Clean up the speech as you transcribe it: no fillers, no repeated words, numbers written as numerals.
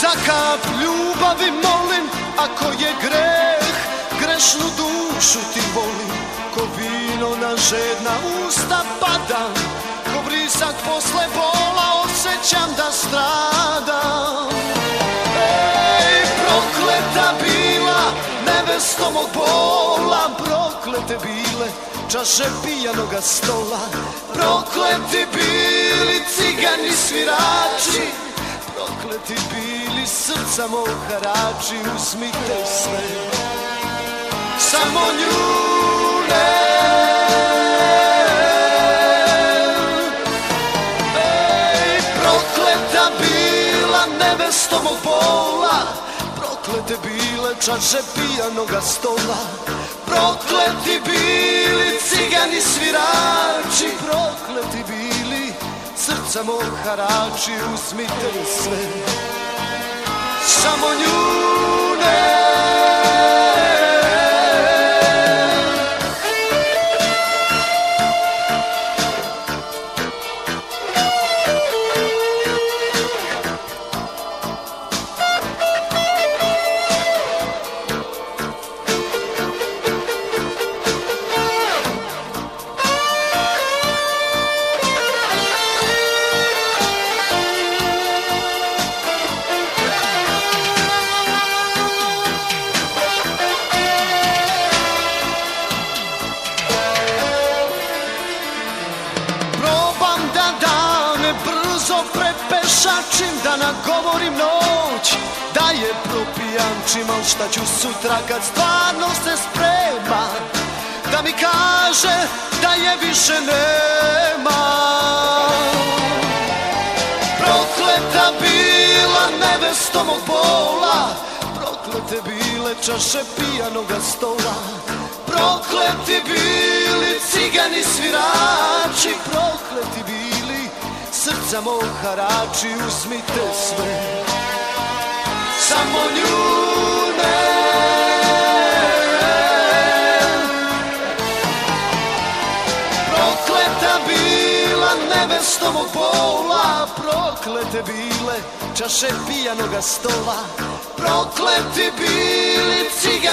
Za kap ljubavi molim, ako je greh, grešnu dušu ti volim. Ko vino na žedna usta padam, ko vrisak posle bola osjećam da stradam. Ej, prokleta bila nevesto mog bola, proklete bile čaše pijanoga stola, prokleti bili cigani svirači, prokleti bili srca mog harači. Uzmite sve, samo nju ne. Ej, prokleta bila nevesto mog bola, proklete bile čaše pijanoga stola, prokleti bili cigani svirači, prokleti bili srca mog harači. Uzmite sve, samo nju ne. Prepešačim da nagovorim noć, da je propijančim, al šta ću sutra kad stvarno se sprema, da mi kaže da je više nema. Prokleta bila nevesto mog bola, proklete bile čaše pijanoga stola, prokleti bili cigani svirači, prokleti bili srca mog harači. Uzmite sve, samo nju ne. Prokleta bila nevesto mog bola, proklete bile čaše pijanoga stola, prokleti bili cigani